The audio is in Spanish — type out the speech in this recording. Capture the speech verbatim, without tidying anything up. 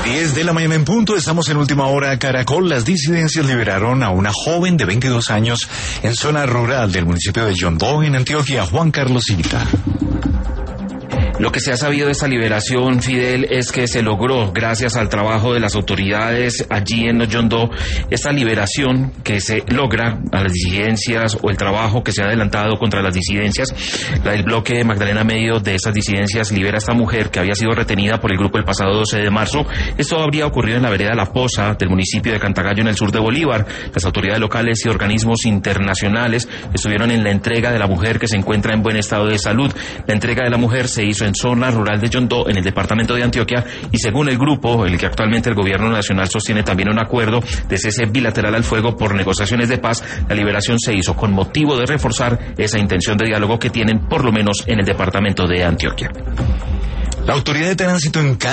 diez de la mañana en punto, estamos en última hora Caracol. Las disidencias liberaron a una joven de veintidós años en zona rural del municipio de Yondó, en Antioquia. Juan Carlos Civita. Lo que se ha sabido de esta liberación, Fidel, es que se logró, gracias al trabajo de las autoridades allí en Yondó, esta liberación que se logra a las disidencias o el trabajo que se ha adelantado contra las disidencias. La del bloque Magdalena Medio de esas disidencias libera a esta mujer que había sido retenida por el grupo el pasado doce de marzo. Esto habría ocurrido en la vereda La Poza del municipio de Cantagallo, en el sur de Bolívar. Las autoridades locales y organismos internacionales estuvieron en la entrega de la mujer, que se encuentra en buen estado de salud. La entrega de la mujer se hizo en zona rural de Yondó, en el departamento de Antioquia, y según el grupo, el que actualmente el gobierno nacional sostiene también un acuerdo de cese bilateral al fuego por negociaciones de paz, la liberación se hizo con motivo de reforzar esa intención de diálogo que tienen, por lo menos en el departamento de Antioquia. La autoridad de tránsito en